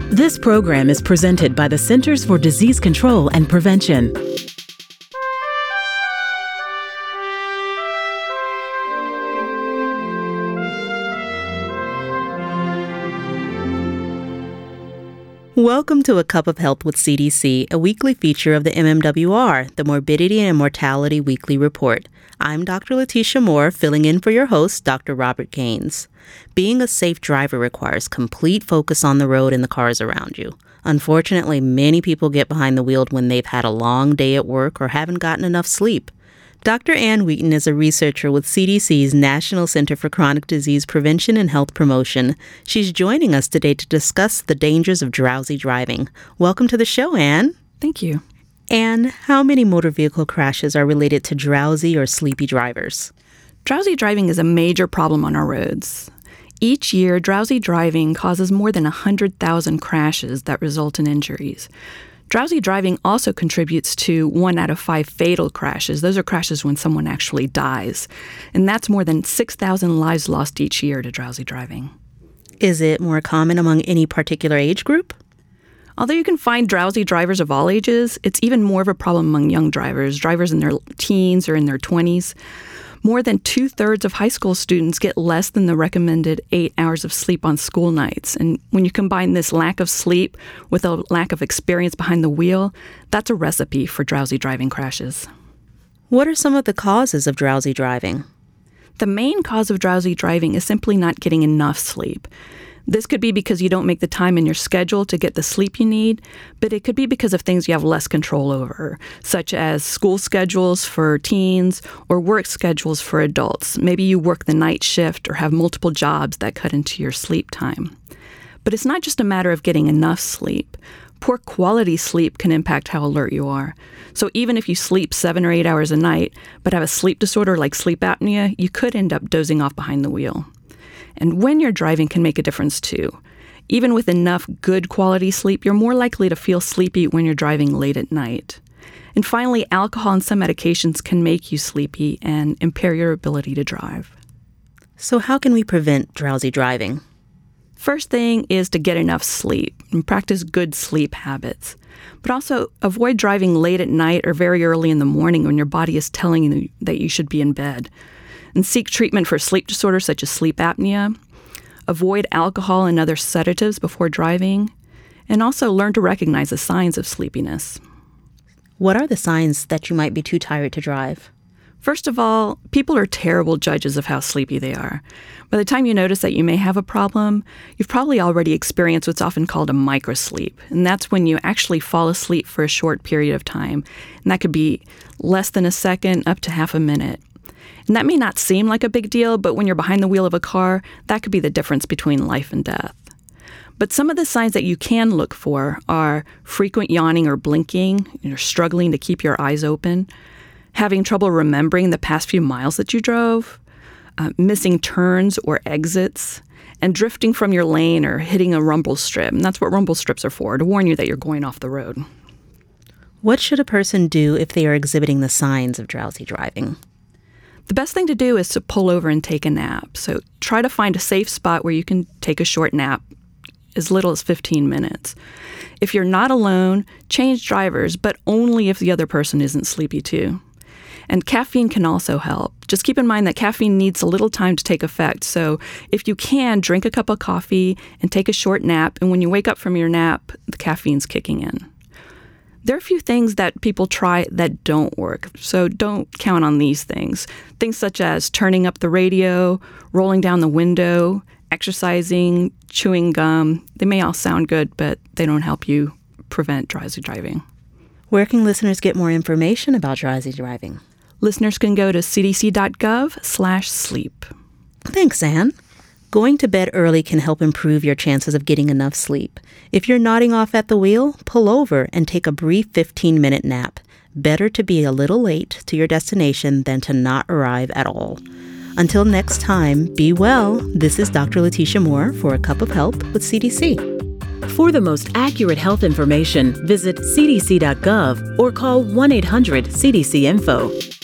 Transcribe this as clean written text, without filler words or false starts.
This program is presented by the Centers for Disease Control and Prevention. Welcome to A Cup of Health with CDC, a weekly feature of the MMWR, the Morbidity and Mortality Weekly Report. I'm Dr. Letitia Moore, filling in for your host, Dr. Robert Gaines. Being a safe driver requires complete focus on the road and the cars around you. Unfortunately, many people get behind the wheel when they've had a long day at work or haven't gotten enough sleep. Dr. Ann Wheaton is a researcher with CDC's National Center for Chronic Disease Prevention and Health Promotion. She's joining us today to discuss the dangers of drowsy driving. Welcome to the show, Ann. Thank you. Ann, how many motor vehicle crashes are related to drowsy or sleepy drivers? Drowsy driving is a major problem on our roads. Each year, drowsy driving causes more than 100,000 crashes that result in injuries. Drowsy driving also contributes to 1 out of 5 fatal crashes. Those are crashes when someone actually dies. And that's more than 6,000 lives lost each year to drowsy driving. Is it more common among any particular age group? Although you can find drowsy drivers of all ages, it's even more of a problem among young drivers in their teens or in their 20s. More than 2/3 of high school students get less than the recommended 8 hours of sleep on school nights. And when you combine this lack of sleep with a lack of experience behind the wheel, that's a recipe for drowsy driving crashes. What are some of the causes of drowsy driving? The main cause of drowsy driving is simply not getting enough sleep. This could be because you don't make the time in your schedule to get the sleep you need, but it could be because of things you have less control over, such as school schedules for teens or work schedules for adults. Maybe you work the night shift or have multiple jobs that cut into your sleep time. But it's not just a matter of getting enough sleep. Poor quality sleep can impact how alert you are. So even if you sleep 7 or 8 hours a night, but have a sleep disorder like sleep apnea, you could end up dozing off behind the wheel. And when you're driving can make a difference too. Even with enough good quality sleep, you're more likely to feel sleepy when you're driving late at night. And finally, alcohol and some medications can make you sleepy and impair your ability to drive. So how can we prevent drowsy driving? First thing is to get enough sleep and practice good sleep habits. But also avoid driving late at night or very early in the morning when your body is telling you that you should be in bed. And seek treatment for sleep disorders such as sleep apnea. Avoid alcohol and other sedatives before driving. And also learn to recognize the signs of sleepiness. What are the signs that you might be too tired to drive? First of all, people are terrible judges of how sleepy they are. By the time you notice that you may have a problem, you've probably already experienced what's often called a microsleep. And that's when you actually fall asleep for a short period of time. And that could be less than a second up to half a minute. And that may not seem like a big deal, but when you're behind the wheel of a car, that could be the difference between life and death. But some of the signs that you can look for are frequent yawning or blinking, you're struggling to keep your eyes open, having trouble remembering the past few miles that you drove, missing turns or exits, and drifting from your lane or hitting a rumble strip. And that's what rumble strips are for, to warn you that you're going off the road. What should a person do if they are exhibiting the signs of drowsy driving? The best thing to do is to pull over and take a nap. So try to find a safe spot where you can take a short nap, as little as 15 minutes. If you're not alone, change drivers, but only if the other person isn't sleepy too. And caffeine can also help. Just keep in mind that caffeine needs a little time to take effect. So if you can, drink a cup of coffee and take a short nap. And when you wake up from your nap, the caffeine's kicking in. There are a few things that people try that don't work, so don't count on these things. Things such as turning up the radio, rolling down the window, exercising, chewing gum. They may all sound good, but they don't help you prevent drowsy driving. Where can listeners get more information about drowsy driving? Listeners can go to cdc.gov/sleep. Thanks, Ann. Going to bed early can help improve your chances of getting enough sleep. If you're nodding off at the wheel, pull over and take a brief 15-minute nap. Better to be a little late to your destination than to not arrive at all. Until next time, be well. This is Dr. Letitia Moore for A Cup of Health with CDC. For the most accurate health information, visit cdc.gov or call 1-800-CDC-INFO.